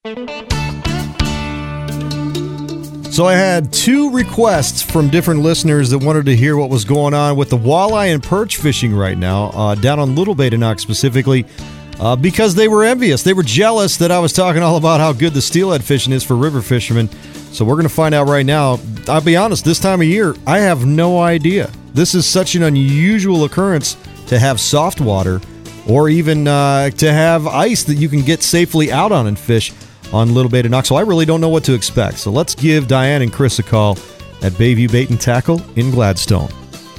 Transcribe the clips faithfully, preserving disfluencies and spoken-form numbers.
So I had two requests from different listeners that wanted to hear what was going on with the walleye and perch fishing right now, uh, down on Little Badenoch specifically, uh, because they were envious. They were jealous that I was talking all about how good the steelhead fishing is for river fishermen. So we're going to find out right now. I'll be honest, this time of year, I have no idea. This is such an unusual occurrence to have soft water or even uh, to have ice that you can get safely out on and fish on Little Badenoch. So I really don't know what to expect. So let's give Diane and Chris a call at Bayview Bait and Tackle in Gladstone.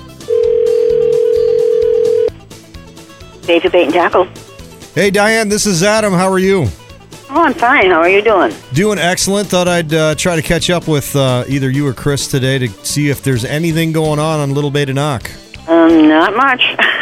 Bayview Bait and Tackle. Hey, Diane, this is Adam. How are you? Oh, I'm fine. How are you doing? Doing excellent. Thought I'd uh, try to catch up with uh, either you or Chris today to see if there's anything going on on Little Badenoch. Um, not much.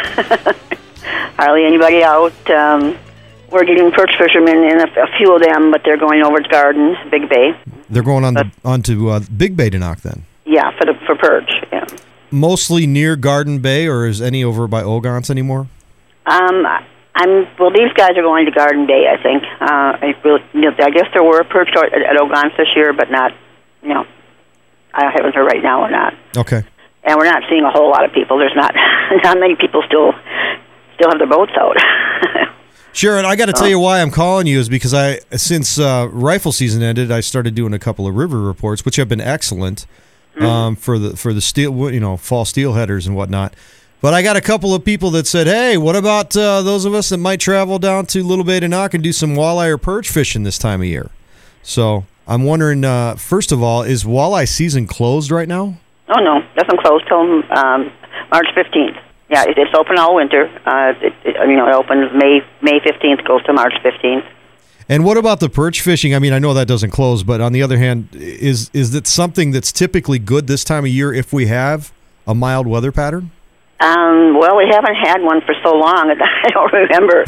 Hardly anybody out. Um, we're getting perch fishermen in a, a few of them, but they're going over to Garden, Big Bay. They're going on the, onto uh, Big Badenoch then? Yeah, for the for perch, yeah. Mostly near Garden Bay, or is any over by Ogontz anymore? Um, I'm well. These guys are going to Garden Bay, I think. Uh, I really, you know, I guess there were perch at, at Ogontz this year, but not. You know, I haven't heard right now or not. Okay. And we're not seeing a whole lot of people. There's not not many people still still have their boats out. Sure, and I got to tell you why I'm calling you is because I, since uh, rifle season ended, I started doing a couple of river reports, which have been excellent um, mm-hmm. for the for the steel, you know, fall steelheaders and whatnot. But I got a couple of people that said, "Hey, what about uh, those of us that might travel down to Little Badenoch and do some walleye or perch fishing this time of year?" So I'm wondering, uh, first of all, is walleye season closed right now? Oh no, doesn't close till um, March fifteenth. Yeah, it, it's open all winter. Uh, it, it, you know, it opens May May fifteenth, goes to March fifteenth. And what about the perch fishing? I mean, I know that doesn't close, but on the other hand, is is that something that's typically good this time of year if we have a mild weather pattern? Um, well, we haven't had one for so long. I don't remember.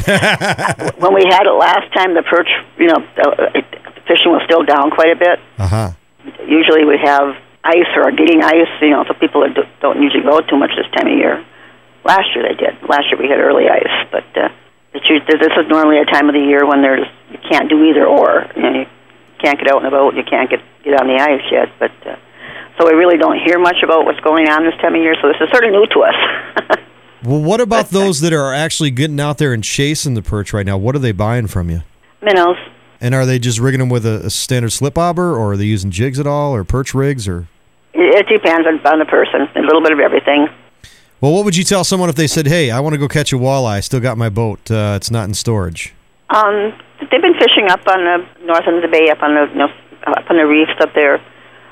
When we had it last time, the perch, you know, uh, fishing was still down quite a bit. Uh-huh. Usually we have ice or are getting ice, you know, so people don't usually go too much this time of year. Last year they did. Last year we had early ice, but uh, it's, this is normally a time of the year when there's you can't do either or. You know, you can't get out in the boat, you can't get get on the ice yet. But uh, so we really don't hear much about what's going on this time of year. So this is sort of new to us. Well, what about those that are actually getting out there and chasing the perch right now? What are they buying from you? Minnows. And are they just rigging them with a, a standard slip bobber, or are they using jigs at all, or perch rigs, or? It, it depends on, on the person. A little bit of everything. Well, what would you tell someone if they said, "Hey, I want to go catch a walleye. I still got my boat. Uh, it's not in storage"? Um, they've been fishing up on the north end of the bay, up on the you know, up on the reefs up there.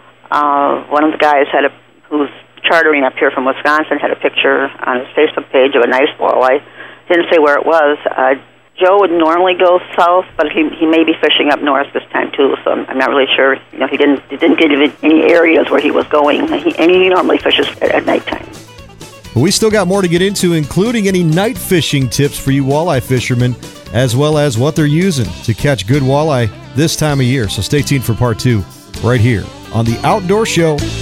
Uh, one of the guys had a who's chartering up here from Wisconsin had a picture on his Facebook page of a nice walleye. Didn't say where it was. Uh, Joe would normally go south, but he he may be fishing up north this time too. So I'm, I'm not really sure. You know, he didn't he didn't give any areas where he was going. He, and he normally fishes at, at nighttime. Well, we still got more to get into, including any night fishing tips for you walleye fishermen, as well as what they're using to catch good walleye this time of year. So stay tuned for part two right here on The Outdoor Show.